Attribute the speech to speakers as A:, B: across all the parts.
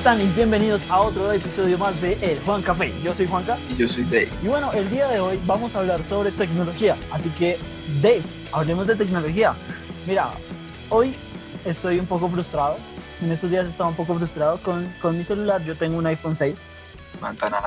A: están? Y bienvenidos a otro episodio más de El Juan Café. Yo soy Juanca.
B: Y yo soy Dave.
A: Y bueno, el día de hoy vamos a hablar sobre tecnología. Así que, Dave, hablemos de tecnología. Mira, hoy estoy un poco frustrado. En estos días estaba un poco frustrado con mi celular. Yo tengo un iPhone 6.
B: Manzana.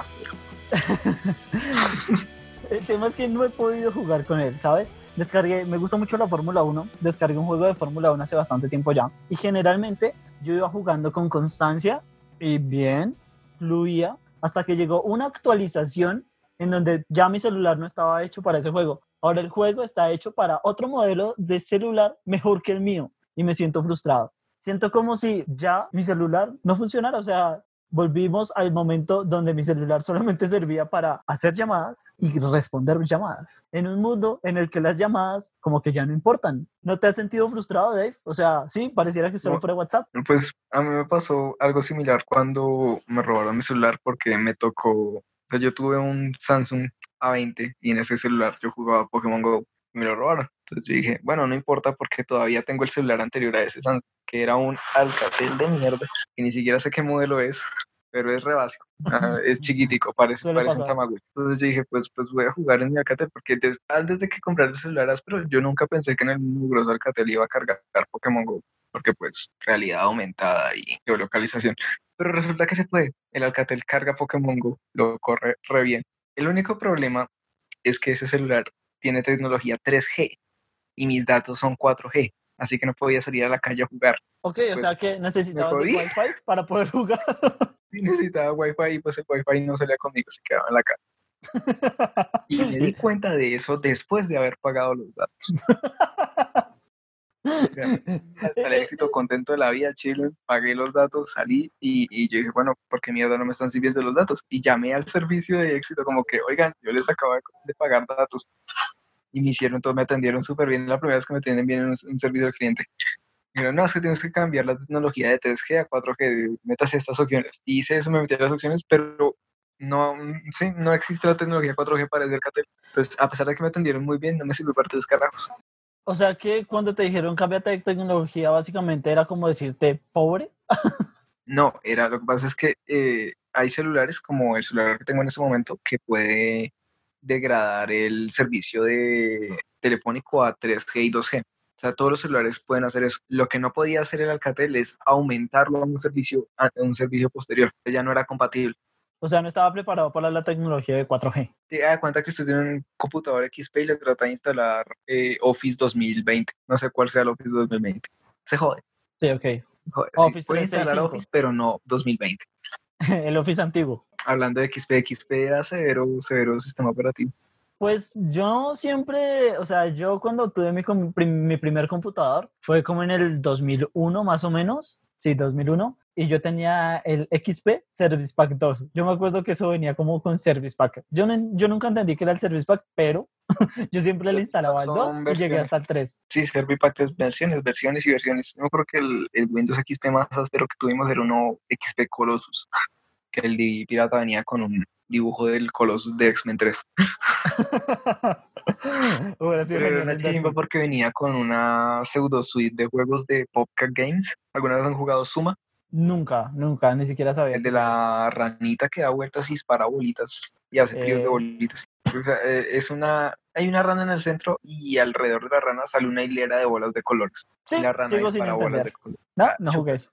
A: El tema es que no he podido jugar con él, ¿sabes? Me gusta mucho la Fórmula 1, descargué un juego de Fórmula 1 hace bastante tiempo ya, y generalmente yo iba jugando con constancia y bien, fluía, hasta que llegó una actualización en donde ya mi celular no estaba hecho para ese juego. Ahora el juego está hecho para otro modelo de celular mejor que el mío, y me siento frustrado. Siento como si ya mi celular no funcionara, o sea, volvimos al momento donde mi celular solamente servía para hacer llamadas y responder llamadas. En un mundo en el que las llamadas como que ya no importan. ¿No te has sentido frustrado, Dave? O sea, sí, pareciera que solo fuera WhatsApp.
B: Pues a mí me pasó algo similar cuando me robaron mi celular porque me tocó, o sea, yo tuve un Samsung A20 y en ese celular yo jugaba Pokémon Go y me lo robaron. Entonces yo dije, bueno, no importa porque todavía tengo el celular anterior a ese Samsung, que era un Alcatel de mierda, que ni siquiera sé qué modelo es, pero es re básico. Es chiquitico, parece un Tamagotchi. Entonces yo dije, pues voy a jugar en mi Alcatel, porque antes de que comprar el celular áspero, yo nunca pensé que en el mugroso Alcatel iba a cargar Pokémon Go, porque pues realidad aumentada y geolocalización. Pero resulta que se puede. El Alcatel carga Pokémon Go, lo corre re bien. El único problema es que ese celular tiene tecnología 3G y mis datos son 4G, así que no podía salir a la calle a jugar.
A: Ok,
B: pues,
A: o sea que necesitabas de Wi-Fi para poder jugar.
B: Sí, necesitaba Wi-Fi y pues el Wi-Fi no salía conmigo, se quedaba en la casa. Y me di cuenta de eso después de haber pagado los datos. Hasta el éxito, contento de la vida, chile, pagué los datos, salí y yo dije, bueno, ¿por qué mierda no me están sirviendo los datos? Y llamé al servicio de éxito como que, oigan, yo les acabo de pagar datos. Y me hicieron todo, me atendieron súper bien. La primera vez que me atienden bien en un servicio al cliente. Dijeron, no, es que tienes que cambiar la tecnología de 3G a 4G, métase estas opciones. Y hice eso, me metí a las opciones, pero no existe la tecnología 4G para ese Alcatel. Entonces, a pesar de que me atendieron muy bien, no me sirvió para 3 carajos.
A: O sea que cuando te dijeron cámbiate de tecnología, básicamente era como decirte pobre.
B: No, lo que pasa es que hay celulares como el celular que tengo en este momento que puede degradar el servicio de telefónico a 3G y 2G. O sea, todos los celulares pueden hacer eso. Lo que no podía hacer el Alcatel es aumentarlo a un servicio posterior. Ya no era compatible.
A: O sea, no estaba preparado para la tecnología de 4G.
B: Te das cuenta que usted tiene un computador XP y le trata de instalar Office 2020. No sé cuál sea el Office 2020. Se jode.
A: Sí, ok.
B: Office sí, puede instalar Office, pero no 2020.
A: El Office antiguo.
B: Hablando de XP era severo sistema operativo.
A: Pues yo siempre, o sea, yo cuando tuve mi primer computador fue como en el 2001 más o menos, sí, 2001, y yo tenía el XP Service Pack 2. Yo me acuerdo que eso venía como con Service Pack. Yo nunca entendí que era el Service Pack, pero yo siempre le instalaba el 2 y llegué hasta el 3.
B: Sí, Service Pack es versiones y versiones. Yo creo que el Windows XP más áspero que tuvimos era uno XP Colossus, que el de pirata venía con un dibujo del Colossus de X-Men 3. Pero era una chimba porque venía con una pseudo suite de juegos de Popcat Games. ¿Alguna vez han jugado Suma?
A: Nunca, ni siquiera sabía.
B: El de la ranita que da vueltas y dispara bolitas y hace tríos de bolitas. O sea, hay una rana en el centro y alrededor de la rana sale una hilera de bolas de colores.
A: Sí,
B: y la rana
A: sigo sin
B: bolas
A: entender.
B: de colores.
A: No jugué eso.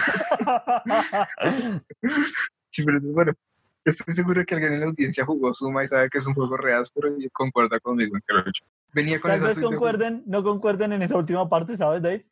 B: Sí, pero bueno, estoy seguro que alguien en la audiencia jugó Suma y sabe que es un juego re áspero y concuerda conmigo en que lo he hecho. Venía con
A: Tal vez no concuerden en esa última parte, ¿sabes, Dave?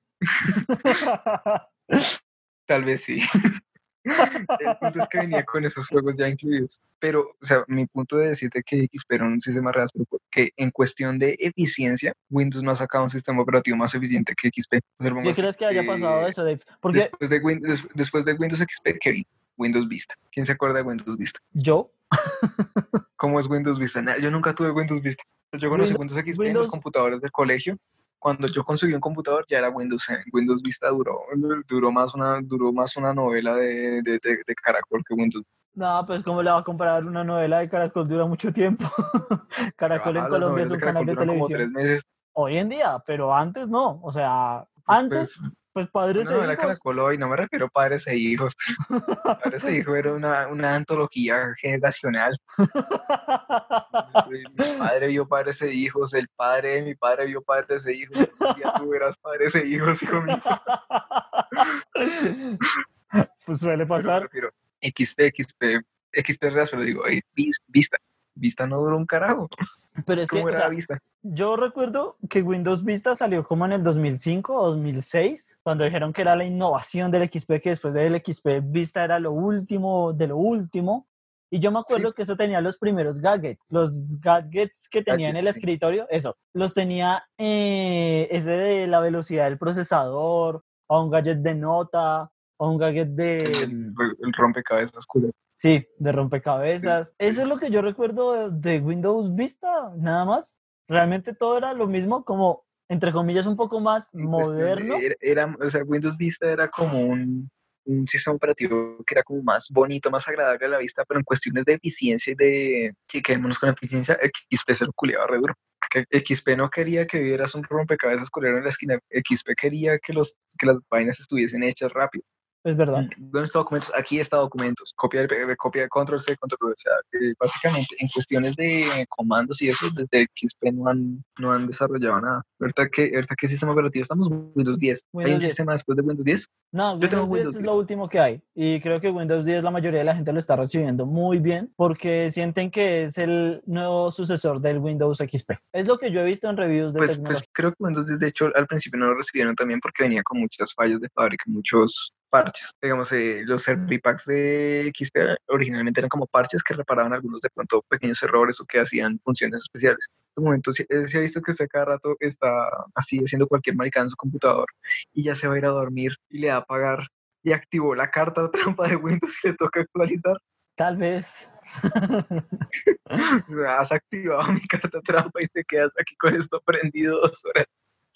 B: Tal vez sí. El punto es que venía con esos juegos ya incluidos. Pero, o sea, mi punto de decirte que XP era un sistema re áspero, porque en cuestión de eficiencia, Windows no ha sacado un sistema operativo más eficiente que XP.
A: ¿Qué crees que haya pasado eso, Dave? Porque
B: después de Windows XP, ¿qué vino? Windows Vista. ¿Quién se acuerda de Windows Vista?
A: ¿Yo?
B: ¿Cómo es Windows Vista? Yo nunca tuve Windows Vista. Yo conocí Windows XP en los computadores del colegio. Cuando yo conseguí un computador ya era Windows 7. Windows Vista duró más una novela de Caracol que Windows.
A: No, pues ¿cómo le va a comparar una novela de Caracol? Dura mucho tiempo. Caracol en Colombia es un canal de televisión.
B: Como 3 meses.
A: Hoy en día, pero antes no. O sea, antes Pues padres
B: Una
A: e
B: novela
A: hijos.
B: Caracol hoy, no me refiero a padres e hijos. Padres e hijos era una antología generacional. Mi padre vio padres e hijos, el padre de mi padre vio padres e hijos. Un día tú verás padres e hijos, hijo mío.
A: Pues suele
B: Pero me
A: pasar.
B: refiero XP real, pero digo, Vista. Vista no duró un carajo.
A: Pero es que,
B: ¿Cómo
A: o
B: era
A: sea,
B: Vista?
A: yo recuerdo que Windows Vista salió como en el 2005 o 2006, cuando dijeron que era la innovación del XP, que después del XP Vista era lo último de lo último. Y yo me
B: Sí,
A: acuerdo que eso tenía los primeros gadgets. Los gadgets que tenía en el
B: gadgets, sí.
A: escritorio, eso, los tenía ese de la velocidad del procesador, o un gadget de nota, o un gadget de...
B: El rompecabezas culero.
A: Sí, de
B: Sí,
A: rompecabezas. Eso es lo que yo recuerdo de Windows Vista, nada más. Realmente todo era lo mismo, como, entre comillas, un poco más
B: en cuestión
A: moderno.
B: o sea, Windows Vista era como un sistema operativo que era como más bonito, más agradable a la vista, pero en cuestiones de eficiencia y de, sí, quedémonos con eficiencia, XP se lo culeaba re duro. Que XP no quería que vieras un rompecabezas culero en la esquina, XP quería que las vainas estuviesen hechas rápido.
A: Es verdad.
B: ¿Dónde está documentos? Aquí está documentos. Copia de control C, control V. O sea, básicamente en cuestiones de comandos y eso, desde XP no han desarrollado nada. Ahorita qué sistema operativo estamos? Windows 10. ¿Hay
A: Windows
B: un
A: 10.
B: sistema después de Windows 10?
A: No,
B: Yo tengo
A: Windows 10
B: Windows
A: es lo
B: 10.
A: último que hay. Y creo que Windows 10 la mayoría de la gente lo está recibiendo muy bien porque sienten que es el nuevo sucesor del Windows XP. Es lo que yo he visto en reviews de
B: Pues
A: tecnología.
B: creo que Windows 10, de hecho, al principio no lo recibieron también porque venía con muchas fallas de fábrica, muchos parches. Digamos, los servipacks de XP originalmente eran como parches que reparaban algunos de pronto pequeños errores o que hacían funciones especiales. En este momento se ha visto que usted cada rato está así haciendo cualquier maricada en su computador y ya se va a ir a dormir y le va a pagar y activó la carta trampa de Windows y le toca actualizar.
A: Tal vez.
B: Has activado mi carta trampa y te quedas aquí con esto prendido 2 horas.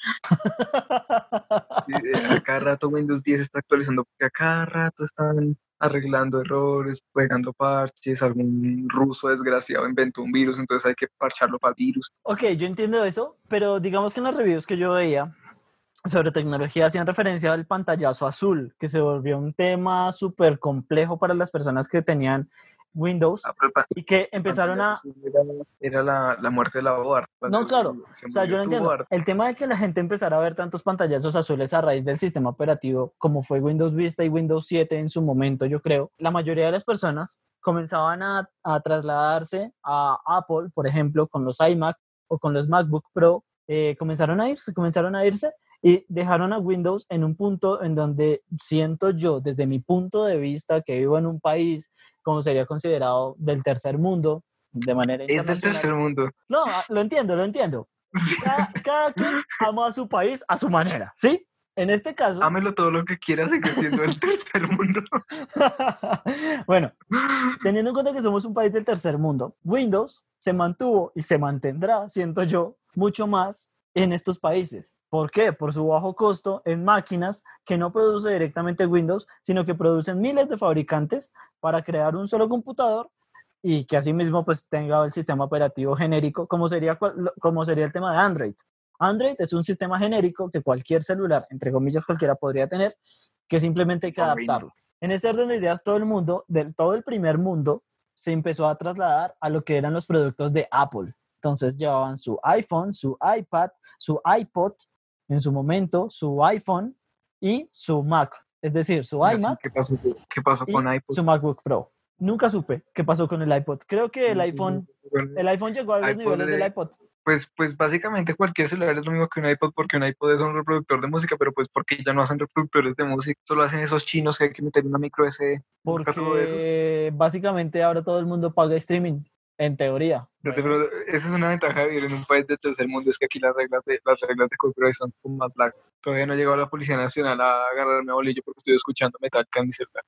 B: A cada rato Windows 10 está actualizando porque a cada rato están arreglando errores, pegando parches, algún ruso desgraciado inventó un virus, entonces hay que parcharlo para el virus.
A: Ok, yo entiendo eso, pero digamos que en las reviews que yo veía sobre tecnología hacían referencia al pantallazo azul, que se volvió un tema súper complejo para las personas que tenían Windows y que empezaron a...
B: Era la muerte de la OAR.
A: No,
B: Cuando
A: claro,
B: se
A: o sea, yo
B: murió
A: lo
B: tu
A: entiendo.
B: OAR,
A: El tema de que la gente empezara a ver tantos pantallazos azules a raíz del sistema operativo, como fue Windows Vista y Windows 7 en su momento, yo creo, la mayoría de las personas comenzaban a trasladarse a Apple, por ejemplo, con los iMac o con los MacBook Pro, comenzaron a irse y dejaron a Windows en un punto en donde siento yo, desde mi punto de vista, que vivo en un país como sería considerado del tercer mundo, de manera
B: es del
A: internacional.
B: tercer mundo.
A: No, lo entiendo, lo entiendo. Cada quien ama a su país a su manera, ¿sí? En este caso,
B: Ámelo todo lo que quiera, sigue siendo el tercer mundo.
A: bueno, teniendo en cuenta que somos un país del tercer mundo, Windows se mantuvo y se mantendrá, siento yo, mucho más en estos países. ¿Por qué? Por su bajo costo en máquinas que no produce directamente Windows, sino que producen miles de fabricantes para crear un solo computador y que asimismo pues tenga el sistema operativo genérico, como sería el tema de Android. Android es un sistema genérico que cualquier celular, entre comillas cualquiera, podría tener, que simplemente hay que adaptarlo. En este orden de ideas, todo el mundo, todo el primer mundo, se empezó a trasladar a lo que eran los productos de Apple. Entonces llevaban su iPhone, su iPad, su iPod, en su momento, su iPhone y su Mac. Es decir, su iMac
B: ¿Qué pasó
A: y
B: con iPod?
A: su MacBook Pro. Nunca supe qué pasó con el iPod. Creo que el iPhone llegó a los
B: iPod
A: niveles del iPod.
B: pues básicamente cualquier celular es lo mismo que un iPod porque un iPod es un reproductor de música, pero pues porque ya no hacen reproductores de música, solo hacen esos chinos que hay que meter una micro SD, nunca todo eso.
A: Porque básicamente ahora todo el mundo paga streaming, en teoría.
B: Pero esa es una ventaja de vivir en un país de tercer mundo, es que aquí las reglas de copyright son como más largas. Todavía no ha llegado la Policía Nacional a agarrarme a bolillo porque estoy escuchando Metallica en mi celular.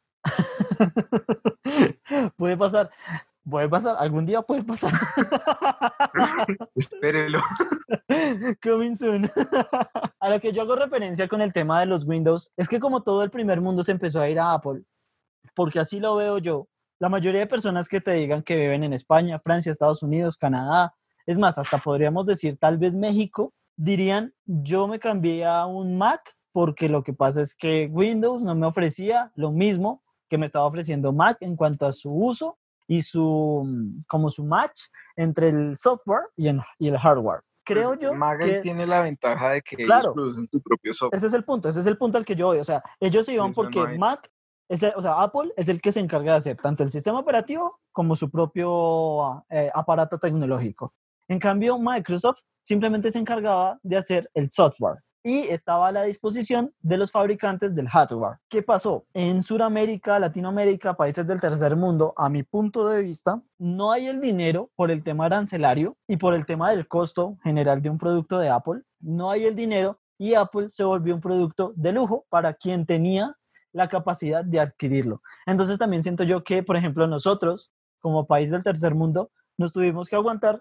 A: Puede pasar, algún día puede pasar.
B: Espérelo.
A: Coming soon. A lo que yo hago referencia con el tema de los Windows es que como todo el primer mundo se empezó a ir a Apple, porque así lo veo yo, la mayoría de personas que te digan que viven en España, Francia, Estados Unidos, Canadá, es más, hasta podríamos decir tal vez México, dirían, yo me cambié a un Mac porque lo que pasa es que Windows no me ofrecía lo mismo que me estaba ofreciendo Mac en cuanto a su uso y como su match entre el software y el hardware. Creo
B: Pues
A: yo
B: Mac ahí
A: que,
B: tiene la ventaja de que ellos
A: claro,
B: producen su propio software.
A: ese es el punto al que yo voy. O sea, ellos se
B: Y
A: iban
B: eso no
A: porque
B: hay.
A: Mac, o sea, Apple es el que se encarga de hacer tanto el sistema operativo como su propio aparato tecnológico. En cambio, Microsoft simplemente se encargaba de hacer el software y estaba a la disposición de los fabricantes del hardware. ¿Qué pasó? En Sudamérica, Latinoamérica, países del tercer mundo, a mi punto de vista, no hay el dinero por el tema arancelario y por el tema del costo general de un producto de Apple. No hay el dinero y Apple se volvió un producto de lujo para quien tenía la capacidad de adquirirlo. Entonces también siento yo que, por ejemplo, nosotros, como país del tercer mundo, nos tuvimos que aguantar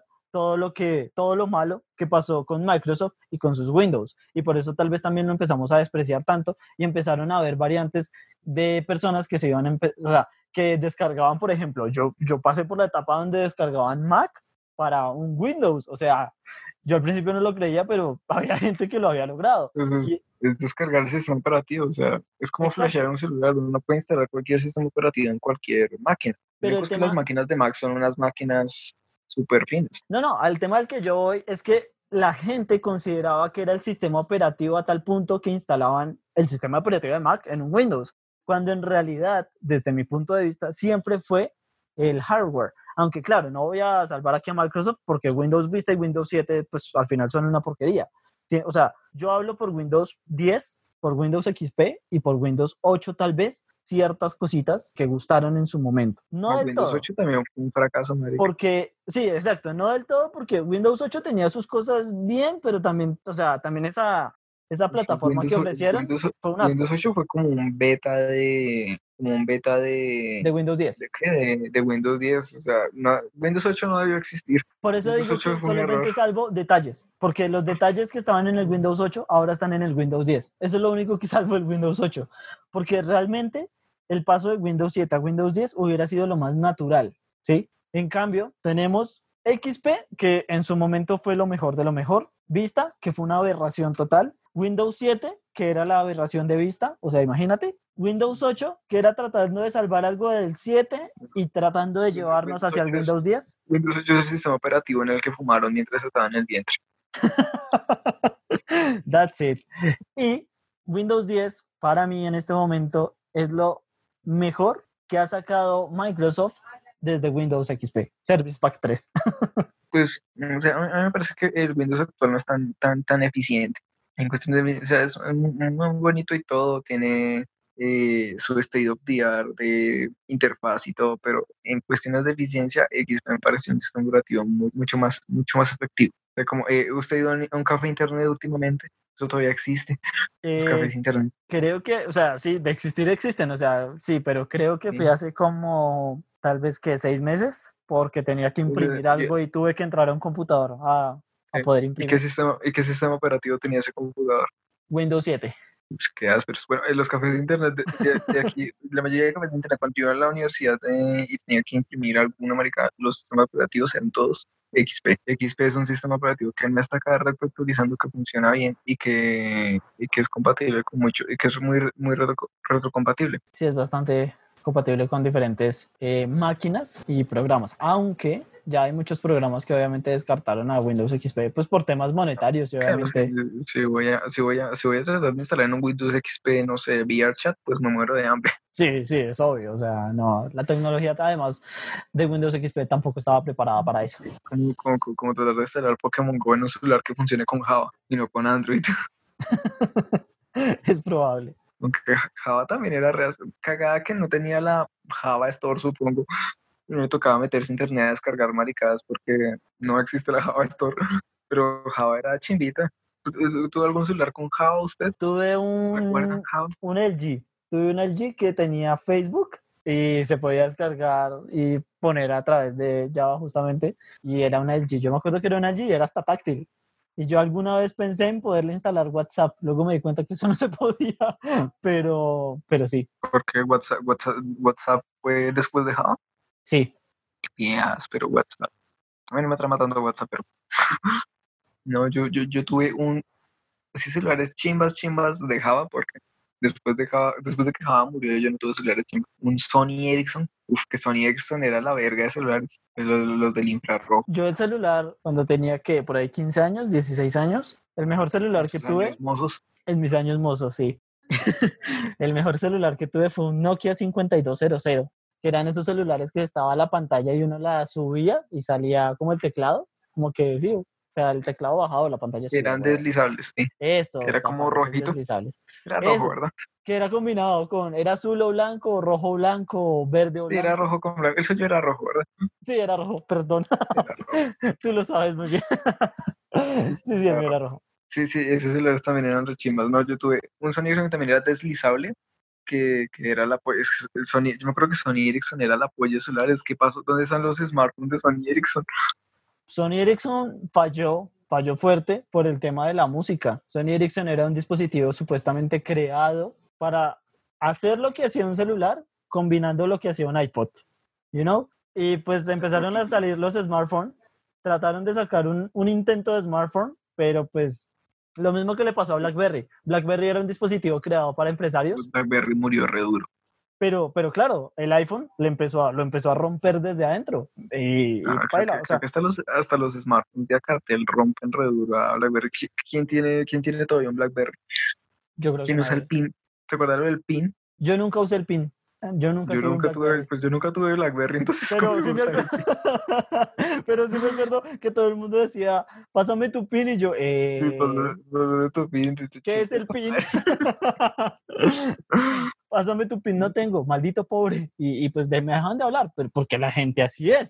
A: todo lo malo que pasó con Microsoft y con sus Windows. Y por eso tal vez también lo empezamos a despreciar tanto y empezaron a haber variantes de personas que se iban o sea, que descargaban, por ejemplo, yo pasé por la etapa donde descargaban Mac para un Windows. O sea, yo al principio no lo creía, pero había gente que lo había logrado.
B: Entonces,
A: Y,
B: es descargar el sistema operativo, o sea, es como flashear
A: exacto.
B: un celular, uno puede instalar cualquier sistema operativo en cualquier máquina. Lo
A: Pero
B: único
A: el
B: es que las
A: tema,
B: máquinas de Mac son unas máquinas súper finas.
A: no, al tema al que yo voy es que la gente consideraba que era el sistema operativo a tal punto que instalaban el sistema operativo de Mac en un Windows, cuando en realidad, desde mi punto de vista, siempre fue el hardware. Aunque claro, no voy a salvar aquí a Microsoft porque Windows Vista y Windows 7 pues al final son una porquería. Sí, o sea, yo hablo por Windows 10, por Windows XP y por Windows 8 tal vez, ciertas cositas que gustaron en su momento. No
B: No,
A: del
B: Windows
A: todo,
B: 8 también fue un fracaso, marica.
A: porque, sí, exacto, no del todo, porque Windows 8 tenía sus cosas bien, pero también, o sea, también esa
B: Sí,
A: plataforma que ofrecieron fue un asco
B: Windows 8 fue como un beta
A: de Windows 10.
B: ¿de qué? De Windows 10, o sea, Windows 8 no debió existir.
A: Por eso
B: Windows
A: digo
B: 8
A: que
B: fue un error.
A: solamente salvo detalles, porque los detalles que estaban en el Windows 8 ahora están en el Windows 10. Eso es lo único que salvo el Windows 8, porque realmente el paso de Windows 7 a Windows 10 hubiera sido lo más natural, ¿sí? En cambio, tenemos XP, que en su momento fue lo mejor de lo mejor, Vista, que fue una aberración total, Windows 7, que era la aberración de Vista, o sea, imagínate, Windows 8, que era tratando de salvar algo del 7 y tratando de llevarnos
B: Windows
A: hacia el
B: 8 es,
A: Windows 10.
B: Windows 8 es el sistema operativo en el que fumaron mientras estaban en el vientre.
A: That's it. Y Windows 10 para mí en este momento es lo mejor que ha sacado Microsoft desde Windows XP, Service Pack 3.
B: Pues, o sea, a mí me parece que el Windows actual no es tan eficiente. En cuestión de, o sea, es muy bonito y todo, tiene su state of the art de interfaz y todo, pero en cuestiones de eficiencia, XP me parece un sistema operativo mucho más efectivo. O sea, como, ¿usted ha ido a un café internet últimamente? Eso todavía existe, los cafés
A: Eh,
B: internet.
A: creo que, o sea, sí, de existir existen, o sea, sí, pero creo que fui
B: ¿Sí?
A: hace como tal vez que 6 meses porque tenía que
B: Entonces,
A: imprimir algo y tuve que entrar a un computador a poder imprimir.
B: ¿Y qué sistema operativo tenía ese computador?
A: Windows 7.
B: Pues, qué áspero. Bueno, en los cafés de internet de aquí, la mayoría de cafés de internet, cuando yo iba a la universidad y tenía que imprimir alguna marica, los sistemas operativos eran todos XP. XP es un sistema operativo que me está cada rato actualizando, que funciona bien y que es compatible con mucho, y que es muy retrocompatible.
A: Sí, es bastante compatible con diferentes máquinas y programas, aunque ya hay muchos programas que obviamente descartaron a Windows XP, pues por temas monetarios y
B: Claro,
A: obviamente,
B: si voy a tratar de instalar en un Windows XP, no sé, VRChat, pues me muero de hambre.
A: sí, es obvio, o sea, no, la tecnología además de Windows XP tampoco estaba preparada para eso.
B: Como tratar de instalar Pokémon Go en un celular que funcione con Java y no con Android.
A: Es probable.
B: Aunque Java también era cagada que no tenía la Java Store, supongo. Y me tocaba meterse a internet a descargar maricadas porque no existe la Java Store. Pero Java era chimbita. ¿Tuvo algún celular con Java usted?
A: Tuve
B: ¿Recuerdan Java?
A: un LG, tuve un LG que tenía Facebook y se podía descargar y poner a través de Java justamente, y era una LG, yo me acuerdo que era una LG y era hasta táctil. Y yo alguna vez pensé en poderle instalar WhatsApp, luego me di cuenta que eso no se podía, pero sí,
B: Porque WhatsApp fue después de Java.
A: sí.
B: Yes, pero WhatsApp. A mí no me está matando WhatsApp, pero no, yo tuve así celulares chimbas de Java, porque después de que Java murió, yo no tuve celulares chimbas. Un Sony Ericsson, que Sony Ericsson era la verga de celulares, los del infrarrojo.
A: Yo el celular, cuando tenía que por ahí 15 años, 16 años, el mejor celular que
B: Esos años
A: tuve,
B: mozos.
A: en mis años mozos, sí. El mejor celular que tuve fue un Nokia 5200, que eran esos celulares que estaba la pantalla y uno la subía y salía como el teclado, como que sí, o sea, el teclado bajado, la pantalla subía.
B: Eran deslizables, sí.
A: Eso,
B: Que era como
A: zapatos
B: rojito.
A: deslizables.
B: Era rojo,
A: Eso,
B: ¿verdad?
A: que era combinado era azul o blanco, rojo o blanco, verde o
B: Sí, era
A: blanco.
B: rojo con blanco. El suyo era rojo, ¿verdad?
A: Sí, era rojo, perdón.
B: Era rojo.
A: Tú lo sabes muy bien. Sí, sí, el
B: Era
A: mío era
B: rojo.
A: rojo.
B: Sí, esos celulares también eran re chimbas. No, yo tuve un Sony Ericsson que también era deslizable, que era la Sony, yo me acuerdo que Sony Ericsson era la polla de celulares. ¿Qué pasó? ¿Dónde están los smartphones de Sony Ericsson?
A: Sony Ericsson falló fuerte por el tema de la música. Sony Ericsson era un dispositivo supuestamente creado para hacer lo que hacía un celular, combinando lo que hacía un iPod, you know? Y pues empezaron a salir los smartphones, trataron de sacar un intento de smartphone, pero pues lo mismo que le pasó a BlackBerry. BlackBerry era un dispositivo creado para empresarios,
B: BlackBerry murió re duro.
A: pero claro, el iPhone lo empezó a romper desde adentro. Y
B: Creo
A: baila, o
B: que
A: sea,
B: hasta los smartphones de Acartel rompen re duro a BlackBerry. ¿Quién tiene todavía un BlackBerry?
A: yo creo que
B: ¿Quién usa el
A: nadie.
B: PIN? ¿Se acuerdan del PIN?
A: Yo nunca usé el PIN. Yo nunca tuve un BlackBerry.
B: Yo nunca tuve BlackBerry, entonces ¿cómo
A: Pero
B: iba
A: sí
B: a
A: me
B: usar el
A: acuerdo,
B: PIN?
A: pero sí me acuerdo que todo el mundo decía, pásame tu PIN y yo,
B: Sí, pues, tu PIN,
A: ¿qué es
B: chingue
A: el
B: su
A: PIN?
B: madre.
A: Pásame tu PIN, no tengo, maldito pobre. Y pues me dejan de hablar, pero porque la gente así es.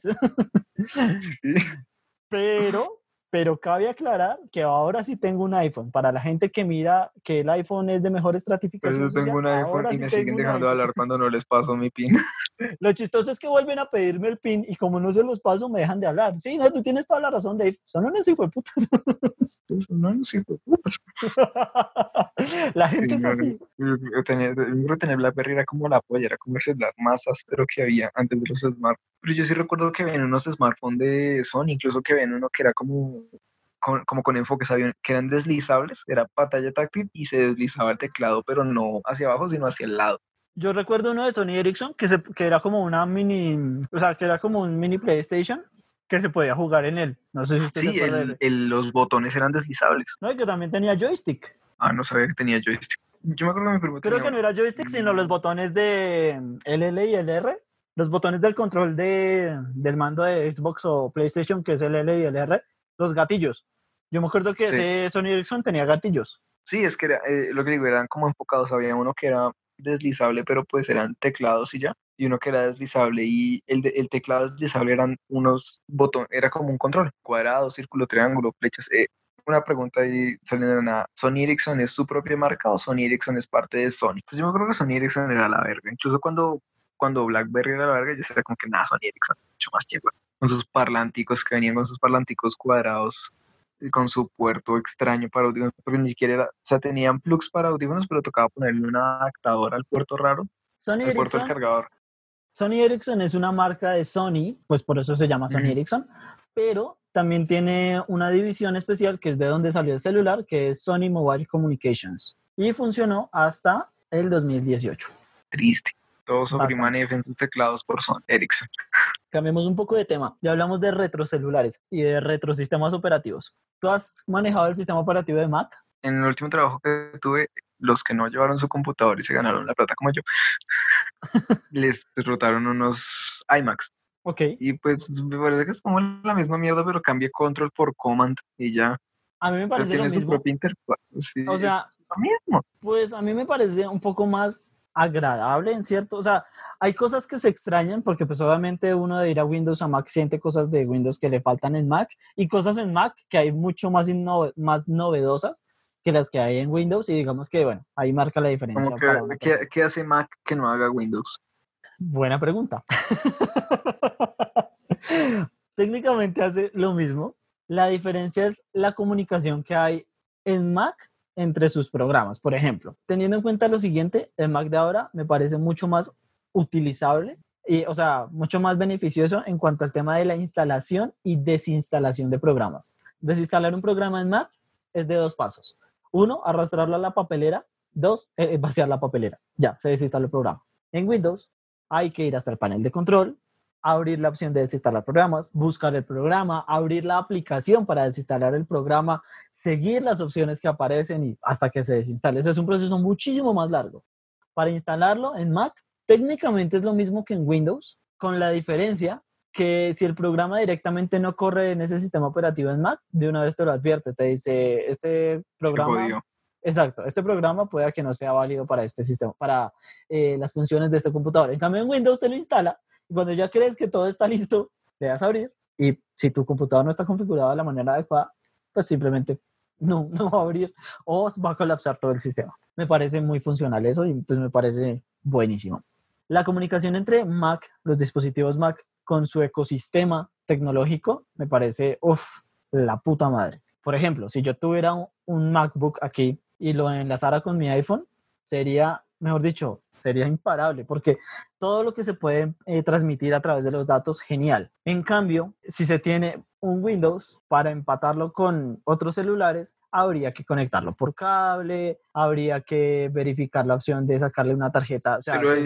B: Sí.
A: Pero, pero cabe aclarar que ahora sí tengo un iPhone. Para la gente que mira que el iPhone es de mejor
B: Pues
A: estratificación
B: yo tengo
A: social,
B: un iPhone
A: ahora
B: y
A: sí
B: me
A: tengo
B: siguen
A: un
B: dejando de
A: iPhone.
B: hablar cuando no les paso mi PIN.
A: Lo chistoso es que vuelven a pedirme el PIN y como no se los paso, me dejan de hablar. Sí, no, tú tienes toda la razón, Dave. Son unos hijueputas.
B: Pues, no, no, sí, pues, putas.
A: La
B: Sí,
A: gente es
B: no, no.
A: así.
B: Yo creo que tener BlackBerry era como la polla, era como el celular más áspero que había antes de los smartphones. Pero yo sí recuerdo que ven unos smartphones de Sony, incluso que ven uno que era como con enfoques, que eran deslizables, era pantalla táctil y se deslizaba el teclado, pero no hacia abajo, sino hacia el lado.
A: Yo recuerdo uno de Sony Ericsson que era como una mini, o sea, que era como un mini PlayStation que se podía jugar en él. No sé si usted se
B: Sí,
A: acuerda de ese.
B: los botones eran deslizables.
A: No, y que también tenía joystick.
B: Ah, no sabía que tenía joystick. Yo me acuerdo que mi primo
A: Creo
B: tenía
A: que no
B: uno.
A: era joystick, sino los botones de LL y LR. Los botones del control del mando de Xbox o PlayStation, que es el L y el R. Los gatillos. Yo me acuerdo que
B: Sí.
A: ese Sony Ericsson tenía gatillos.
B: Sí, es que era, lo que digo, eran como enfocados. Había uno que era deslizable, pero pues eran teclados y ya. Y uno que era deslizable y el teclado deslizable eran unos botones, era como un control, cuadrado, círculo, triángulo, flechas. Una pregunta ahí saliendo de nada. ¿Sony Ericsson es su propia marca o Sony Ericsson es parte de Sony? Pues yo me creo que Sony Ericsson era la verga. Incluso cuando BlackBerry era la verga, yo decía como que nada, Sony Ericsson, mucho más chido. Con sus parlanticos que venían con sus parlanticos cuadrados con su puerto extraño para audífonos, porque ni siquiera era, o sea, tenían plugs para audífonos, pero tocaba ponerle un adaptador al puerto raro,
A: Sony
B: al puerto del
A: Ericsson,
B: cargador.
A: Sony Ericsson es una marca de Sony, pues por eso se llama Sony Ericsson, pero también tiene una división especial que es de donde salió el celular, que es Sony Mobile Communications. Y funcionó hasta el 2018.
B: Triste. Todos opriman
A: Bastante.
B: F en sus teclados por Sony Ericsson.
A: Cambiemos un poco de tema. Ya hablamos de retrocelulares y de retrosistemas operativos. ¿Tú has manejado el sistema operativo de Mac?
B: En el último trabajo que tuve, los que no llevaron su computador y se ganaron la plata como yo, les rotaron unos iMacs.
A: Ok.
B: Y pues me parece que es como la misma mierda, pero cambia control por command y ya.
A: A mí me
B: O sea,
A: parece lo
B: tiene su
A: mismo.
B: propia interfaz. Sí,
A: O
B: es
A: sea,
B: lo mismo.
A: pues a mí me parece un poco más agradable, en cierto, o sea, hay cosas que se extrañan porque pues obviamente uno de ir a Windows a Mac siente cosas de Windows que le faltan en Mac y cosas en Mac que hay mucho más novedosas que las que hay en Windows y digamos que bueno, ahí marca la
B: Como
A: diferencia
B: que,
A: para una persona.
B: ¿qué hace Mac que no haga Windows?
A: Buena pregunta. Técnicamente hace lo mismo. La diferencia es la comunicación que hay en Mac entre sus programas. Por ejemplo, teniendo en cuenta lo siguiente, el Mac de ahora me parece mucho más utilizable y, o sea, mucho más beneficioso en cuanto al tema de la instalación y desinstalación de programas. Desinstalar un programa en Mac es de 2 pasos. Uno, arrastrarlo a la papelera. Dos, vaciar la papelera. Ya, se desinstala el programa. En Windows hay que ir hasta el panel de control, abrir la opción de desinstalar programas, buscar el programa, abrir la aplicación para desinstalar el programa, seguir las opciones que aparecen y hasta que se desinstale. Ese es un proceso muchísimo más largo. Para instalarlo en Mac, técnicamente es lo mismo que en Windows, con la diferencia que si el programa directamente no corre en ese sistema operativo en Mac, de una vez te lo advierte, te dice, este programa, exacto, este programa puede que no sea válido para este sistema, para las funciones de este computador. En cambio, en Windows te lo instala y cuando ya crees que todo está listo, le das a abrir y si tu computador no está configurado de la manera adecuada, pues simplemente no va a abrir o va a colapsar todo el sistema. Me parece muy funcional eso y pues me parece buenísimo. La comunicación entre Mac, los dispositivos Mac, con su ecosistema tecnológico, me parece, la puta madre. Por ejemplo, si yo tuviera un MacBook aquí y lo enlazara con mi iPhone, sería, mejor dicho, sería imparable, porque todo lo que se puede transmitir a través de los datos, genial. En cambio, si se tiene un Windows, para empatarlo con otros celulares, habría que conectarlo por cable, habría que verificar la opción de sacarle una tarjeta. O sea,
B: pero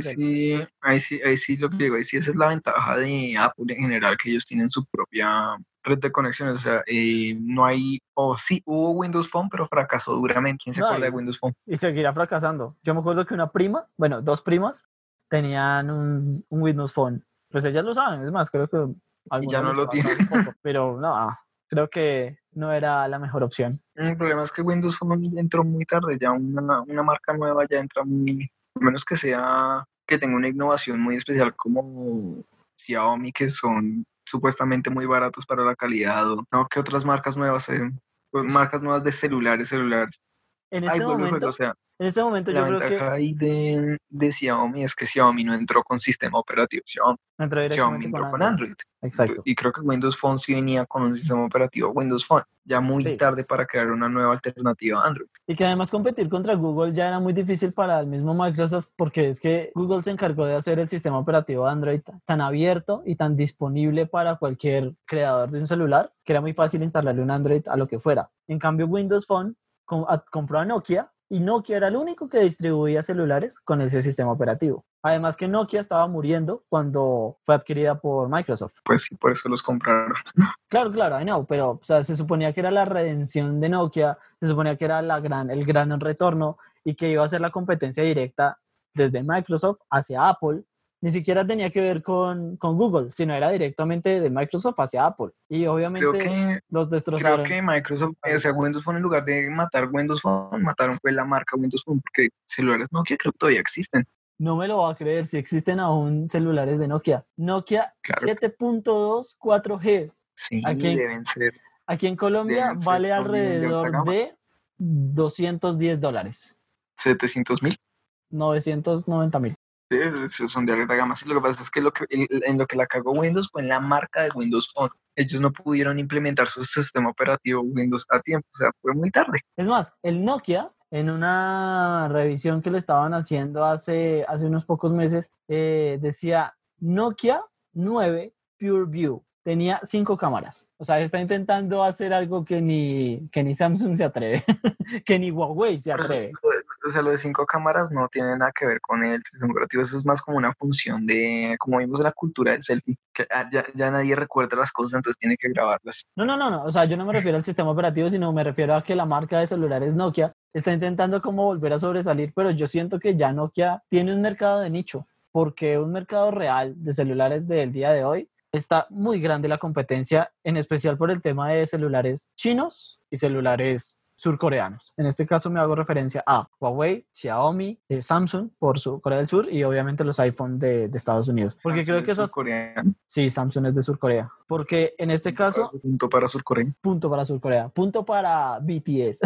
B: ahí sí lo que digo, ahí sí esa es la ventaja de Apple en general, que ellos tienen su propia red de conexiones, o sea, no hay, sí, hubo Windows Phone, pero fracasó duramente. ¿Quién se acuerda de Windows Phone?
A: Y seguirá fracasando. Yo me acuerdo que una prima, bueno, dos primas, tenían un Windows Phone. Pues ellas lo saben, es más, creo que
B: Y ya no lo tienen.
A: Pero no, creo que no era la mejor opción.
B: El problema es que Windows Phone entró muy tarde, ya una marca nueva ya entra muy, a menos que tenga una innovación muy especial como Xiaomi, que son supuestamente muy baratos para la calidad, o no, que otras marcas nuevas, marcas nuevas de celulares.
A: En este momento,
B: La
A: yo creo que
B: ventaja ahí de Xiaomi es que Xiaomi no entró con sistema operativo,
A: entró
B: Xiaomi
A: directamente
B: entró con
A: Android.
B: Android.
A: Exacto.
B: Y creo que Windows Phone sí venía con un sistema operativo Windows Phone, ya muy tarde para crear una nueva alternativa a Android.
A: Y que además competir contra Google ya era muy difícil para el mismo Microsoft, porque es que Google se encargó de hacer el sistema operativo Android tan abierto y tan disponible para cualquier creador de un celular, que era muy fácil instalarle un Android a lo que fuera. En cambio, Windows Phone compró a Nokia, y Nokia era el único que distribuía celulares con ese sistema operativo. Además que Nokia estaba muriendo cuando fue adquirida por Microsoft.
B: Pues sí, por eso los compraron.
A: Claro, I know, pero o sea, se suponía que era la redención de Nokia, se suponía que era el gran retorno y que iba a ser la competencia directa desde Microsoft hacia Apple. Ni siquiera tenía que ver con Google, sino era directamente de Microsoft hacia Apple. Y obviamente los destrozaron.
B: Creo que Microsoft, o sea, Windows Phone, en lugar de matar Windows Phone, mataron fue la marca Windows Phone, porque celulares Nokia creo que todavía existen.
A: No me lo va a creer, si existen aún celulares de Nokia. Nokia 7.2 4G.
B: Sí,
A: deben ser. Aquí en Colombia vale alrededor de $210.
B: 700.000.
A: 990.000.
B: Sí, son de alta gama. Sí, lo que pasa es que en lo que la cagó Windows fue en la marca de Windows Phone. Ellos no pudieron implementar su sistema operativo Windows a tiempo, o sea, fue muy tarde.
A: Es más, el Nokia, en una revisión que le estaban haciendo hace unos pocos meses, decía Nokia 9 PureView. Tenía 5 cámaras. O sea, está intentando hacer algo que ni Samsung se atreve, que ni Huawei se atreve.
B: O sea, lo de 5 cámaras no tiene nada que ver con el sistema operativo, eso es más como una función de, como vimos en la cultura del selfie, que ya nadie recuerda las cosas, entonces tiene que grabarlas.
A: No, o sea, yo no me refiero al sistema operativo, sino me refiero a que la marca de celulares Nokia está intentando como volver a sobresalir, pero yo siento que ya Nokia tiene un mercado de nicho, porque un mercado real de celulares del día de hoy está muy grande la competencia, en especial por el tema de celulares chinos y celulares surcoreanos. En este caso me hago referencia a Huawei, Xiaomi, Samsung por Corea del Sur y obviamente los iPhone de Estados Unidos. Porque creo que esos... Sí, Samsung es de Surcorea. Porque en este caso...
B: Punto para Surcorea.
A: Punto para Surcorea. Punto para BTS.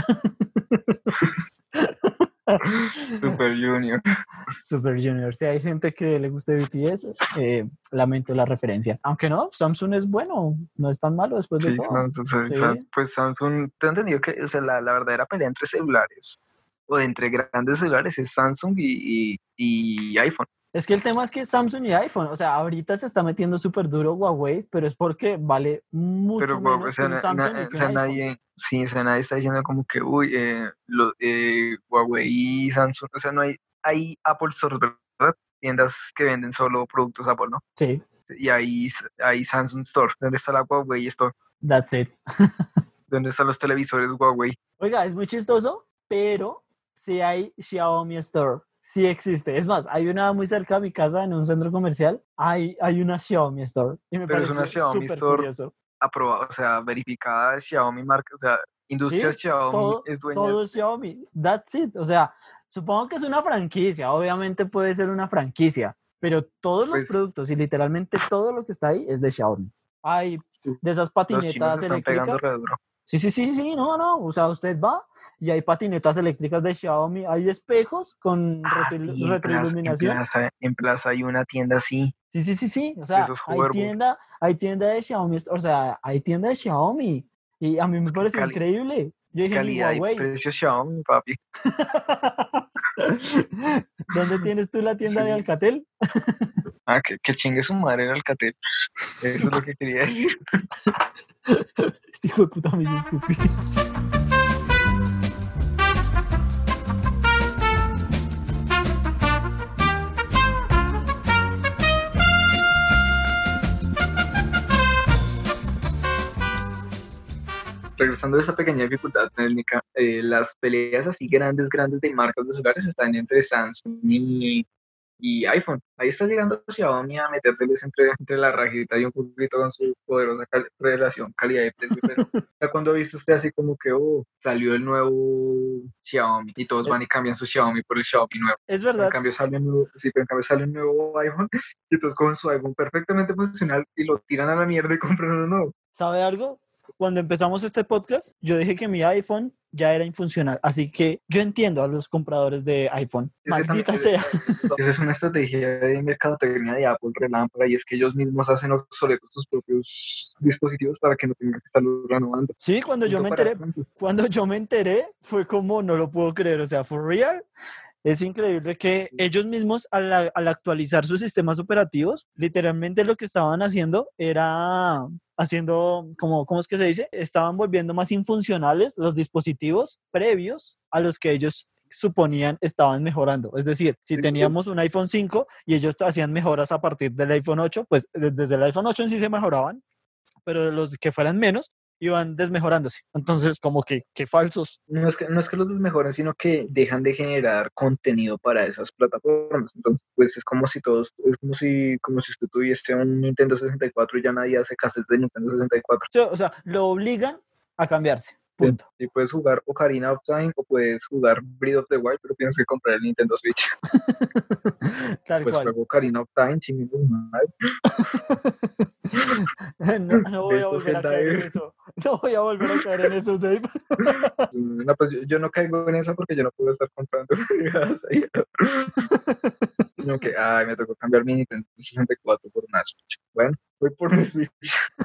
B: Super Junior.
A: Super Junior. Si hay gente que le guste BTS, lamento la referencia. Aunque no, Samsung es bueno, no es tan malo después de todo.
B: Sí. Pues Samsung, te he entendido que, o sea, la verdadera pelea entre celulares o entre grandes celulares es Samsung y iPhone.
A: Es que el tema es que Samsung y iPhone, o sea, ahorita se está metiendo súper duro Huawei, pero es porque vale mucho
B: Pero, o
A: menos que
B: sea,
A: un Samsung y que
B: o
A: un
B: sea,
A: iPhone.
B: nadie, sí, o sea, nadie está diciendo como que, uy, Huawei y Samsung, o sea, no hay Apple Stores, ¿verdad? Tiendas que venden solo productos Apple, ¿no?
A: Sí,
B: Y hay Samsung Store. ¿Dónde está la Huawei Store?
A: that's it.
B: ¿Dónde están los televisores Huawei?
A: Oiga, es muy chistoso, pero sí hay Xiaomi Store. Sí existe. Es más, hay una muy cerca de mi casa en un centro comercial. Hay una Xiaomi Store. Y me
B: Pero es una
A: pareció
B: Xiaomi
A: súper
B: Store
A: curioso.
B: aprobada, o sea, verificada de Xiaomi marca, o sea, Industrias
A: Sí,
B: Xiaomi
A: todo,
B: es dueña
A: todo es Xiaomi. That's it. O sea, supongo que es una franquicia. Obviamente puede ser una franquicia. Pero todos los
B: pues
A: productos y literalmente todo lo que está ahí es de Xiaomi. Hay de esas
B: los chinos se
A: patinetas
B: están pegando
A: eléctricas.
B: re duro.
A: Sí, sí, sí, sí, no, no. O sea, usted va y hay patinetas eléctricas de Xiaomi, hay espejos con
B: Ah, sí,
A: retroiluminación.
B: En plaza hay una tienda así,
A: Sí, sí, sí, sí. O
B: de
A: sea,
B: esos hoverboard.
A: hay tienda de Xiaomi, o sea, hay tienda de Xiaomi. Y a mí me
B: Es que
A: pareció increíble. Yo dije, ni
B: calidad y
A: Huawei.
B: precio Xiaomi, papi.
A: ¿Dónde tienes tú la tienda de
B: Sí.
A: Alcatel?
B: Ah, que chingue su madre en Alcatel. Eso es lo que quería decir.
A: Este hijo de puta me hizo escupir.
B: Regresando a esa pequeña dificultad técnica, las peleas así grandes, grandes de marcas de celulares están entre Samsung y iPhone. Ahí está llegando Xiaomi a metérseles entre la rajita y un poquito con su poderosa relación calidad de precio, pero ya cuando ha visto usted así como que salió el nuevo Xiaomi y todos
A: Es
B: van y cambian su Xiaomi por el Xiaomi nuevo.
A: es
B: Pero en
A: verdad.
B: cambio sale un nuevo, sí, pero en cambio sale un nuevo iPhone y todos cogen su iPhone perfectamente funcional y lo tiran a la mierda y compran uno nuevo.
A: ¿Sabe algo? Cuando empezamos este podcast, yo dije que mi iPhone ya era infuncional. Así que yo entiendo a los compradores de iPhone.
B: Ese también,
A: Maldita sea.
B: esa es una estrategia de mercadotecnia de Apple relámpaga y es que ellos mismos hacen obsoletos sus propios dispositivos para que no tengan que estarlos renovando.
A: Sí,
B: Punto para Trump.
A: cuando yo me enteré, fue como, no lo puedo creer. O sea, for real. Es increíble que ellos mismos al actualizar sus sistemas operativos, literalmente lo que estaban haciendo era haciendo, como, ¿cómo es que se dice? Estaban volviendo más infuncionales los dispositivos previos a los que ellos suponían estaban mejorando. Es decir, si teníamos un iPhone 5 y ellos hacían mejoras a partir del iPhone 8, pues desde el iPhone 8 en sí se mejoraban, pero los que fueran menos iban desmejorándose. Entonces, como que, qué falsos.
B: No es que los desmejoren, sino que dejan de generar contenido para esas plataformas. Entonces, pues es como si usted tuviese un Nintendo 64 y ya nadie hace cassettes de Nintendo 64.
A: O sea, lo obligan a cambiarse.
B: Sí,
A: Punto.
B: y puedes jugar Ocarina of Time o puedes jugar Breath of the Wild, pero tienes que comprar el Nintendo Switch.
A: Tal
B: Pues
A: cual.
B: juego Ocarina of Time, chingos, madre.
A: No, no voy a
B: Beto
A: volver a caer en
B: Zelda.
A: eso. No voy a volver a caer en eso, Dave.
B: No, pues yo no caigo en eso porque yo no puedo estar comprando pendejadas ahí. No, que, ay, me tocó cambiar mi Nintendo 64 por una Switch. Bueno, voy por mi Switch.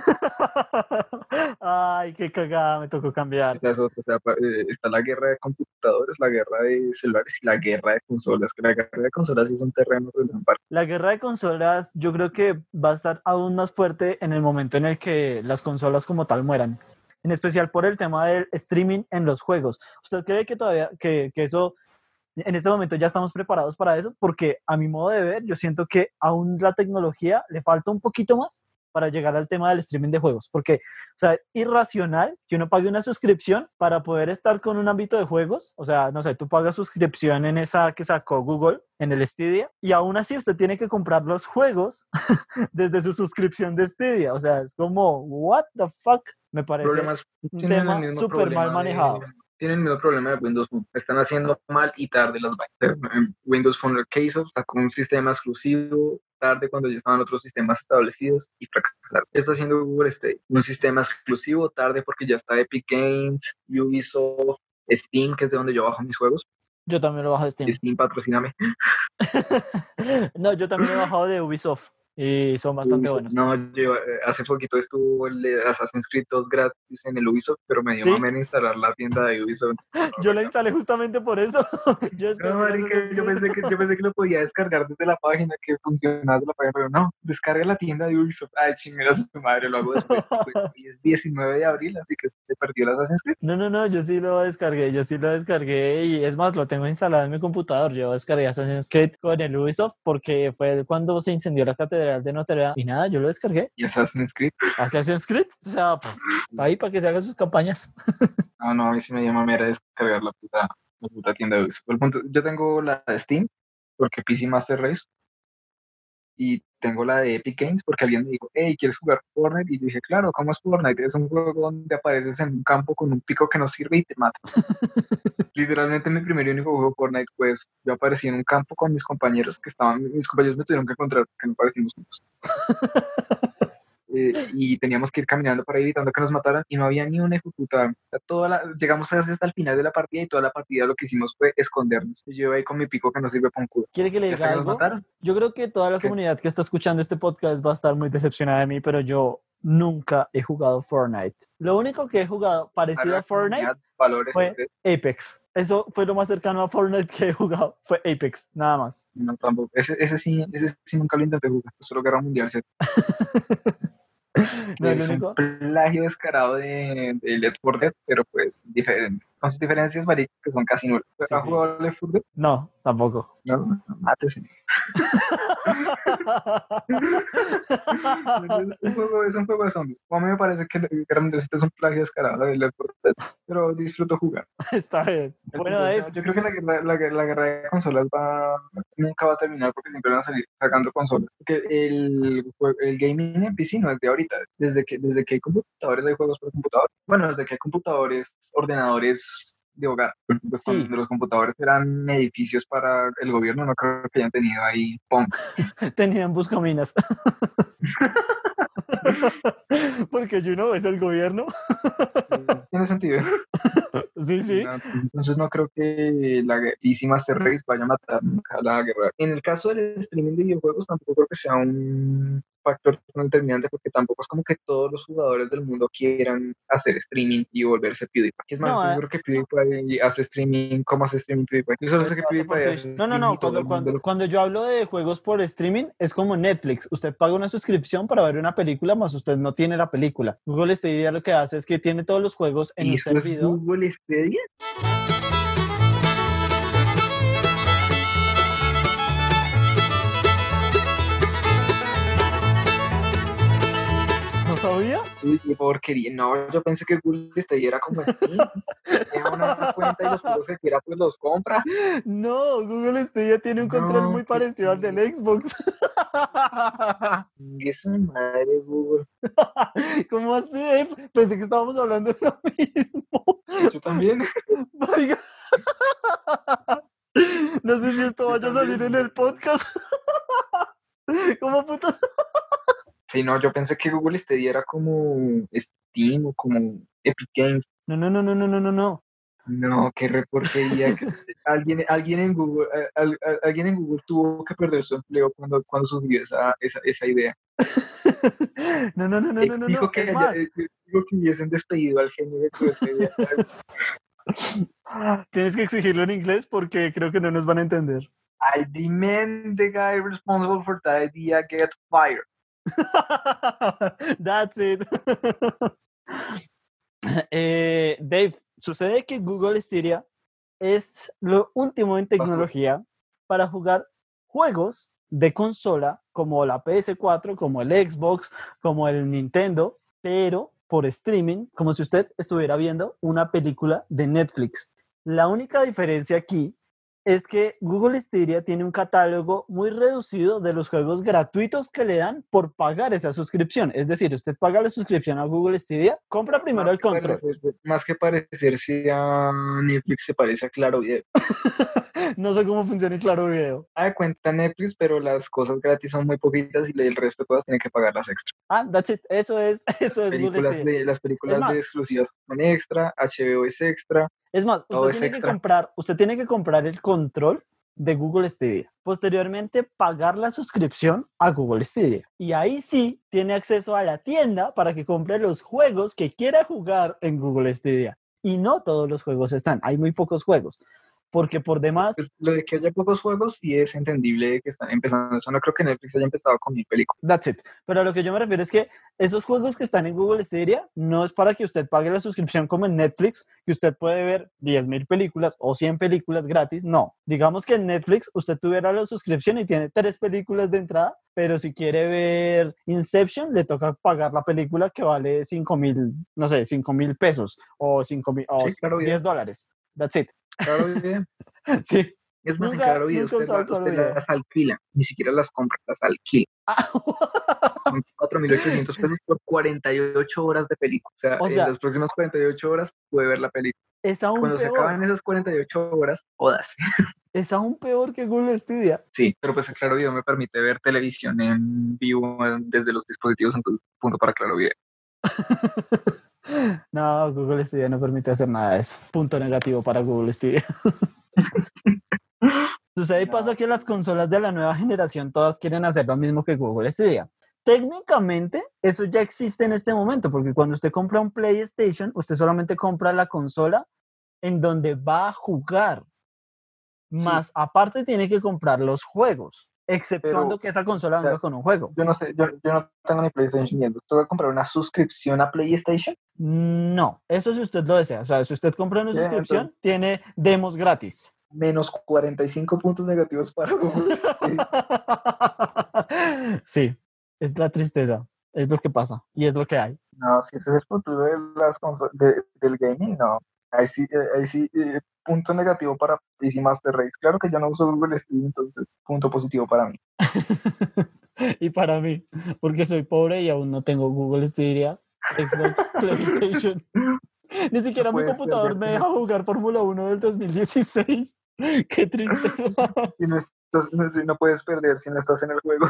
A: Ay, qué cagada, me tocó cambiar.
B: Esa es otra, o sea, está la guerra de computadores, la guerra de celulares y la guerra de consolas. Que la guerra de consolas sí es un terreno relámpago.
A: La guerra de consolas yo creo que va a estar aún más fuerte en el momento en el que las consolas como tal mueran. En especial por el tema del streaming en los juegos. ¿Usted cree que todavía, que eso, en este momento ya estamos preparados para eso? Porque a mi modo de ver, yo siento que aún la tecnología le falta un poquito más para llegar al tema del streaming de juegos. Porque, o sea, es irracional que uno pague una suscripción para poder estar con un ámbito de juegos. O sea, no sé, tú pagas suscripción en esa que sacó Google, en el Stadia, y aún así usted tiene que comprar los juegos desde su suscripción de Stadia. O sea, es como, what the fuck? Me parece
B: Problemas
A: un
B: tienen el
A: tema
B: mismo
A: súper mal
B: problema
A: manejado.
B: tienen el mismo problema de Windows Phone. Están haciendo mal y tarde las vainas. Windows Phone que hizo sacó un sistema exclusivo tarde cuando ya estaban otros sistemas establecidos y fracasaron. Está haciendo Google Stadia, un sistema exclusivo tarde porque ya está Epic Games, Ubisoft, Steam, que es de donde yo bajo mis juegos.
A: Yo también lo bajo de Steam.
B: Steam, patrocíname.
A: No, yo también he bajado de Ubisoft. y son bastante buenos.
B: No, yo hace poquito estuvo el de Assassin's Creed 2 gratis en el Ubisoft, pero me dio
A: ¿Sí?
B: mamera instalar la tienda de Ubisoft.
A: Yo la instalé justamente por eso. Yo
B: No,
A: descargué
B: marica,
A: Assassin's Creed.
B: yo pensé que lo podía descargar desde la página, que funcionaba desde la página, pero no, descarga la tienda de Ubisoft. Ay, chingada su madre, lo hago después. Y es 19 de abril, así que se perdió el Assassin's Creed.
A: No, yo sí lo descargué y es más, lo tengo instalado en mi computador. Yo descargué Assassin's Creed con el Ubisoft porque fue cuando se incendió la Catedral de Notre Dame y nada, yo lo descargué.
B: Y Assassin's Creed,
A: Assassin's Creed, o sea, ahí para que se hagan sus campañas.
B: no, a mí sí me dio mamera descargar la puta tienda de Ubisoft. El punto, yo tengo la de Steam, porque PC Master Race, y tengo la de Epic Games porque alguien me dijo, hey, ¿quieres jugar Fortnite? Y yo dije, claro, ¿cómo es Fortnite? Es un juego donde apareces en un campo con un pico que no sirve y te mata. Literalmente mi primer y único juego Fortnite, pues yo aparecí en un campo con mis compañeros mis compañeros me tuvieron que encontrar porque no aparecimos juntos. Y teníamos que ir caminando para ir evitando que nos mataran y no había ni una ejecutada. O sea, llegamos hasta el final de la partida y toda la partida lo que hicimos fue escondernos. Y yo ahí con mi pico que no sirve para un culo.
A: ¿Quiere que le
B: ¿Y hasta
A: diga
B: que nos
A: algo?
B: mataron?
A: Yo creo que toda la
B: ¿Qué?
A: comunidad que está escuchando este podcast va a estar muy decepcionada de mí, pero yo nunca he jugado Fortnite. Lo único que he jugado parecido a Fortnite
B: Valores,
A: fue Apex. Eso fue lo más cercano a Fortnite que he jugado. Fue Apex, nada más.
B: No, tampoco. Ese sí nunca lo intenté jugar. Solo Guerra Mundial Z.
A: No, el
B: Es un
A: único.
B: plagio descarado de Left 4 Dead, pero pues diferente. Con sus diferencias, marica, que son casi nulas.
A: Sí,
B: ¿Has
A: sí.
B: jugado Left 4 Dead?
A: No, tampoco.
B: No, mátese. Es un juego de zombies. A mí me parece que Guerra Mundial Z es un plagio descarado de Left 4 Dead, pero disfruto jugar.
A: Está bien. Bueno, Dave.
B: Yo creo que la guerra de consolas nunca va a terminar porque siempre van a salir sacando consolas. Porque el gaming en PC no es de ahorita. Desde que hay computadores, hay juegos por computador. Bueno, desde que hay computadores, ordenadores de hogar. Pues
A: Sí.
B: cuando los computadores eran edificios para el gobierno, no creo que hayan tenido ahí POM.
A: Tenían buscaminas. Porque es el gobierno.
B: Tiene sentido.
A: Sí, sí.
B: No, entonces no creo que la PC Master Race vaya a matar nunca la guerra. En el caso del streaming de videojuegos tampoco creo que sea un factor tan determinante porque tampoco es como que todos los jugadores del mundo quieran hacer streaming y volverse PewDiePie. Es más,
A: No,
B: yo creo que PewDiePie hace streaming. ¿Cómo hace streaming PewDiePie? Yo solo sé que PewDiePie hace streaming
A: No.
B: y todo el mundo
A: Cuando yo hablo de juegos por streaming, es como Netflix. Usted paga una suscripción para ver una película, más usted no tiene la película. Google Stadia lo que hace es que tiene todos los juegos en
B: ¿Y
A: un
B: eso es
A: servidor.
B: Google Stadia?
A: ¿No sabía?
B: Uy, qué porquería. No, yo pensé que Google Stadia era como así. Tiene una cuenta y los juegos que quiera pues los compra.
A: No, Google Stadia tiene un control muy parecido al del Xbox.
B: Es una madre Google.
A: ¿Cómo así? Pensé que estábamos hablando de lo mismo.
B: Yo también.
A: Marica. No sé si esto vaya a salir en el podcast. ¿Cómo putas?
B: Sí, no, yo pensé que Google Stadia era como Steam o como Epic Games.
A: No.
B: No, qué reportería. Alguien en Google, alguien en Google tuvo que perder su empleo cuando surgió esa idea.
A: No.
B: Dijo que,
A: Es más,
B: dijo que hubiesen despedido al genio de Google Stadia.
A: tienes que exigirlo en inglés porque creo que no nos van a entender.
B: I demand the guy responsible for that idea get fired.
A: That's it. Dave, sucede que Google Stadia es lo último en tecnología para jugar juegos de consola como la PS4, como el Xbox, como el Nintendo, pero por streaming, como si usted estuviera viendo una película de Netflix. La única diferencia aquí es que Google Stadia tiene un catálogo muy reducido de los juegos gratuitos que le dan por pagar esa suscripción. Es decir, usted paga la suscripción a Google Stadia, compra primero el control.
B: Más que parecerse a Netflix, se parece a Claro Video.
A: No sé cómo funciona Claro Video.
B: De cuenta Netflix, pero las cosas gratis son muy poquitas y el resto de cosas tienen que pagarlas extra.
A: That's it. Eso es Google Stadia.
B: Las películas de exclusivas son extra, HBO es extra.
A: Es más, usted tiene que comprar el control de Google Stadia. Posteriormente, pagar la suscripción a Google Stadia. Y ahí sí tiene acceso a la tienda para que compre los juegos que quiera jugar en Google Stadia. Y no todos los juegos están, hay muy pocos juegos. Porque por demás...
B: Pues lo de que haya pocos juegos sí es entendible que están empezando. Eso no creo que Netflix haya empezado con 1000 películas.
A: That's it. Pero a lo que yo me refiero es que esos juegos que están en Google Stadia no es para que usted pague la suscripción como en Netflix, que usted puede ver 10,000 películas o 100 películas gratis. No. Digamos que en Netflix usted tuviera la suscripción y tiene 3 películas de entrada, pero si quiere ver Inception, le toca pagar la película que vale 5,000, no sé, 5,000 pesos o 5,000 o
B: Sí, claro, bien.
A: $10. That's it.
B: Claro, bien.
A: Sí.
B: Es más, en
A: Nunca-
B: Claro Video
A: nunca he usado Claro
B: usted
A: Video.
B: las alquila, ni siquiera las compra, las alquila. Son 4.800 pesos por 48 horas de película.
A: O sea,
B: en las próximas 48 horas puede ver la película.
A: es aún
B: Cuando se
A: peor.
B: acaban esas 48 horas, jodas.
A: Es aún peor que Google Stadia.
B: Sí, pero pues Claro Video me permite ver televisión en vivo desde los dispositivos, entonces punto para Claro Video.
A: No, Google Stadia no permite hacer nada de eso. Punto negativo para Google Stadia. Sucede y pasa que las consolas de la nueva generación todas quieren hacer lo mismo que Google Stadia. Técnicamente, eso ya existe en este momento, porque cuando usted compra un PlayStation, usted solamente compra la consola en donde va a jugar. Más aparte tiene que comprar los juegos, exceptuando
B: Pero,
A: que esa consola venga con un juego.
B: Yo no sé, yo no tengo ni PlayStation viendo. ¿Tengo que comprar una suscripción a PlayStation?
A: No, eso si usted lo desea. O sea, si usted compra una
B: Bien,
A: suscripción,
B: entonces-
A: tiene demos gratis.
B: Menos 45 puntos negativos para Google.
A: Sí, es la tristeza, es lo que pasa y es lo que hay.
B: No, si ese es el futuro de las del gaming, no. Ahí sí, punto negativo para PC Master Race. Claro que yo no uso Google Stadia, entonces punto positivo para mí.
A: Y para mí, porque soy pobre y aún no tengo Google Stadia, Xbox, PlayStation. Ni siquiera mi
B: puedes
A: computador me
B: perder,
A: deja jugar Fórmula 1 del 2016. Qué tristeza.
B: Si no puedes perder si no estás en el juego.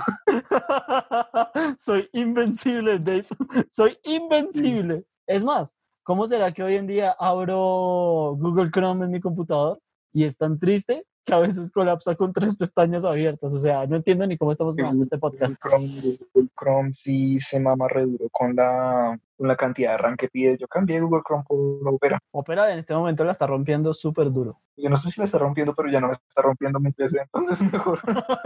A: Soy invencible, Dave. Soy invencible. Es más, ¿cómo será que hoy en día abro Google Chrome en mi computador y es tan triste que a veces colapsa con 3 pestañas abiertas? O sea, no entiendo ni cómo estamos grabando este podcast.
B: Google Chrome sí se mama re duro con la cantidad de RAM que pide. Yo cambié Google Chrome por Opera.
A: Opera en este momento la está rompiendo súper duro.
B: Yo no sé si la está rompiendo, pero ya no me está rompiendo mi PC, entonces mejor.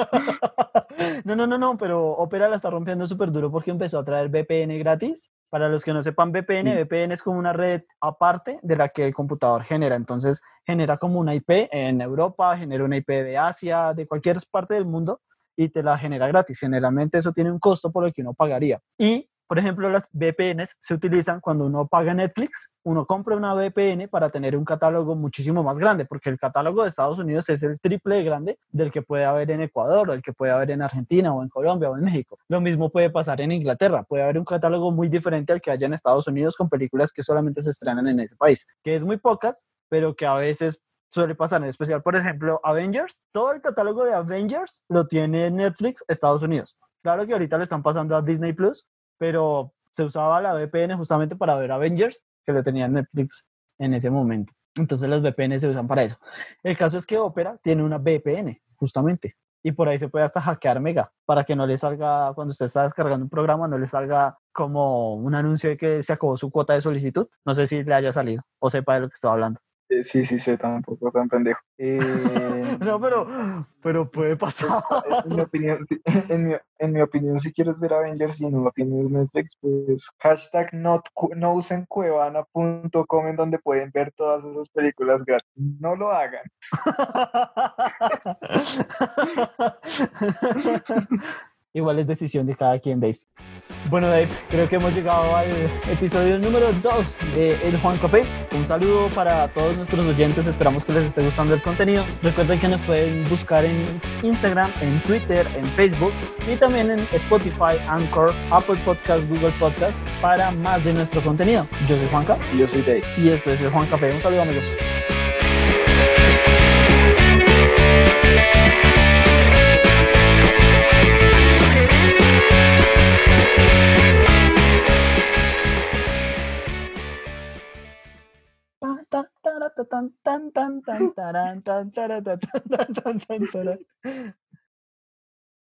A: No, pero Opera la está rompiendo súper duro porque empezó a traer VPN gratis. Para los que no sepan VPN,
B: Sí.
A: VPN es como una red aparte de la que el computador genera. Entonces genera como una IP en Europa, genera una IP de Asia, de cualquier parte del mundo y te la genera gratis. Generalmente eso tiene un costo por el que uno pagaría. Y por ejemplo, las VPNs se utilizan cuando uno paga Netflix, uno compra una VPN para tener un catálogo muchísimo más grande, porque el catálogo de Estados Unidos es el triple de grande del que puede haber en Ecuador, o el que puede haber en Argentina, o en Colombia, o en México. Lo mismo puede pasar en Inglaterra, puede haber un catálogo muy diferente al que haya en Estados Unidos con películas que solamente se estrenan en ese país, que es muy pocas, pero que a veces suele pasar, en especial, por ejemplo, Avengers. Todo el catálogo de Avengers lo tiene Netflix, Estados Unidos. Claro que ahorita lo están pasando a Disney Plus, pero se usaba la VPN justamente para ver Avengers, que lo tenía Netflix en ese momento. Entonces las VPN se usan para eso. El caso es que Opera tiene una VPN, justamente, y por ahí se puede hasta hackear Mega, para que no le salga, cuando usted está descargando un programa, no le salga como un anuncio de que se acabó su cuota de solicitud. No sé si le haya salido o sepa de lo que estoy hablando.
B: Sí, sé, tampoco tan pendejo.
A: No, pero puede pasar.
B: En mi opinión, en mi opinión, si quieres ver Avengers y no tienes Netflix, pues hashtag no usen cuevana.com en donde pueden ver todas esas películas gratis. No lo hagan.
A: Igual es decisión de cada quien, Dave. Bueno, Dave, creo que hemos llegado al episodio número 2 de El Juan Café. Un saludo para todos nuestros oyentes, esperamos que les esté gustando el contenido. Recuerden que nos pueden buscar en Instagram, en Twitter, en Facebook y también en Spotify, Anchor, Apple Podcasts, Google Podcasts para más de nuestro contenido. Yo soy Juanca.
B: Y yo soy Dave.
A: Y esto es El Juan Café. Un saludo, amigos. Ta, ta, ta, ta, ta. tan, tan, tan, tan, taran, tan, tara, tan, tan, tan, tan, tan, taran.